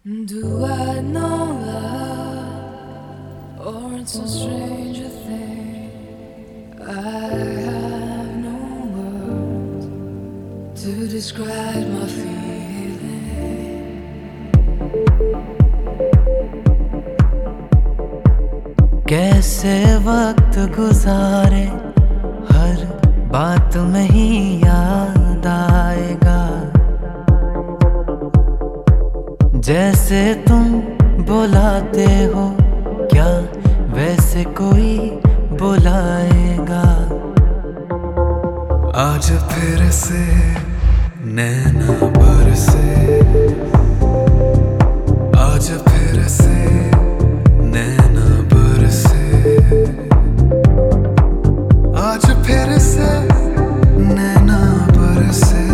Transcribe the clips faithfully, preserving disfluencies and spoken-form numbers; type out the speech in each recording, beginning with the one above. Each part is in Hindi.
Do I know love, or it's a stranger thing? I have no words to describe my feeling. कैसे वक्त गुजारे हर बात में ही याद आएगा, जैसे तुम बुलाते हो क्या वैसे कोई बुलाएगा। आज फिर से नैना बरसे, आज फिर से नैना बरसे, आज फिर से नैना बरसे,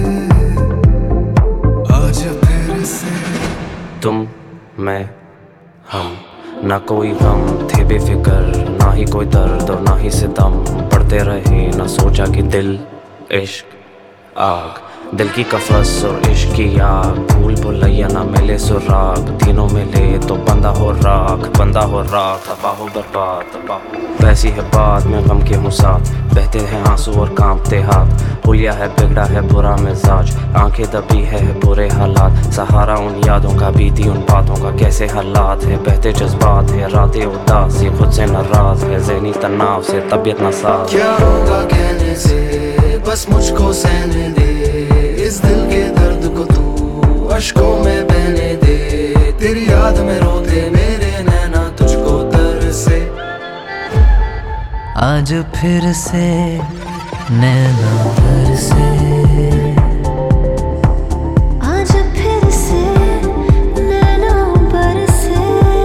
आज फिर से। तुम मैं हम, ना कोई गम थे बेफिक्र, ना ही कोई दर्द और ना ही सितम। पढ़ते रहे ना सोचा कि दिल इश्क आग, दिल की कफस और इश्क की आग। भूल भुलैया ना मिले सुराग, तीनों मिले तो बंदा हो राख, बंदा हो राख। तबाह हो बर्बाद, तबाह हो वैसी है बात, मैं गम के हूँ साथ। बहते हैं आंसू और कांपते हाथ, हुलिया है बिगड़ा है बुरा मिजाज। आंखें दबी है बुरे हालात, सहारा उन यादों का बीती उन बातों का। कैसे हालात है बहते जज्बात है, रातें उदास ये खुद से नाराज है। ज़हनी तनाव से तबीयत ना साफ। क्या होगा कहने से बस मुझको सहने दे, इस दिल के दर्द को तू अश्कों में बहने दे। तेरी याद में रोते मेरे नैना तुझको तरसे, आज फिर से नैना बरसे, आज फिर से नैना बरसे,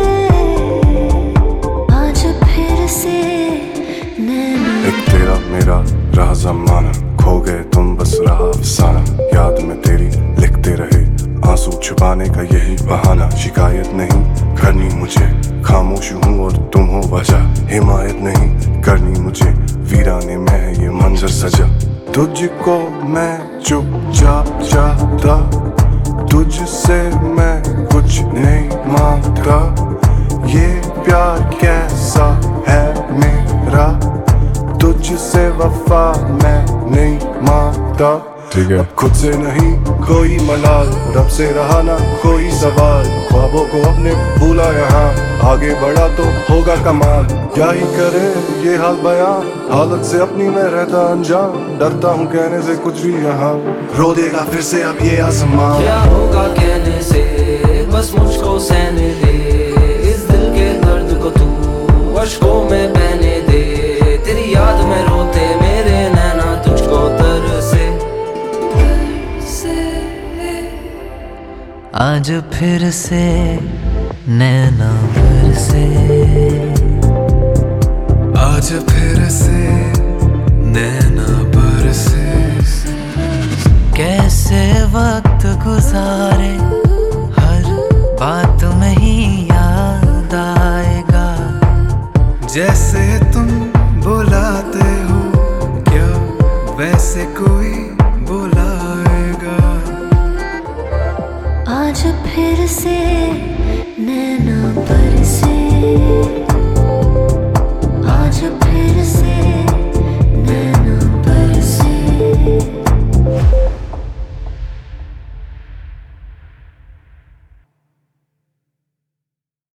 आज फिर से नैना। एक तेरा मेरा रहा ज़माना, खो गए तुम बस रहा अफसाना। याद में तेरी लिखते रहे आंसू छुपाने का यही बहाना। शिकायत नहीं करनी मुझे, खामोश हूँ और तुम हो वजह। हिमायत नहीं करनी मुझे, वीराने में है ये मंजर सजा। तुझको मैं चुपचाप चाहता, तुझसे मैं कुछ नहीं मांगता। ये प्यार कैसा है मेरा, तुझसे वफा मैं नहीं मांगता। ठीक है, अब खुद से नहीं कोई मलाल, रब से रहा ना कोई सवाल। ख्वाबों को अपने भूला यहाँ, आगे बढ़ा तो होगा कमाल। क्या ही करे ये हाल बयां, हालत से अपनी मैं रहता अनजान। डरता हूँ कहने से कुछ भी यहाँ, रो देगा फिर से अब ये आसमान। क्या होगा कहने से बस मुझको सहने दे, इस दिल के दर्द को तू अश्कों में बहने दे। तेरी याद में रोते मेरे नैना तुझको तरसे, आज फिर से नैना बरसे, आज फिर से नैना बरसे। कैसे वक्त गुजारे हर बात में ही याद आएगा, जैसे तुम बुलाते हो क्या वैसे कोई बुलाएगा। आज फिर से नैना बरसे, आज फिर से